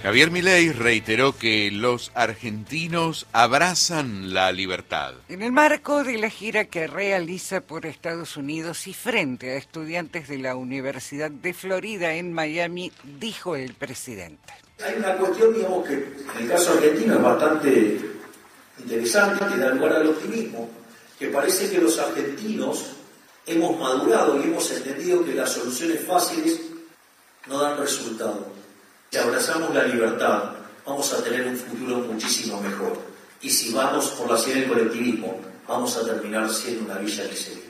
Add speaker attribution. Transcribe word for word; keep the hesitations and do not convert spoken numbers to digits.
Speaker 1: Javier Milei reiteró que los argentinos abrazan la libertad.
Speaker 2: En el marco de la gira que realiza por Estados Unidos y frente a estudiantes de la Universidad de Florida en Miami, dijo el presidente.
Speaker 3: Hay una cuestión, digamos, que en el caso argentino es bastante interesante, que da lugar al optimismo, que parece que los argentinos hemos madurado y hemos entendido que las soluciones fáciles no dan resultado. Si abrazamos la libertad, vamos a tener un futuro muchísimo mejor. Y si vamos por la senda del colectivismo, vamos a terminar siendo una villa que se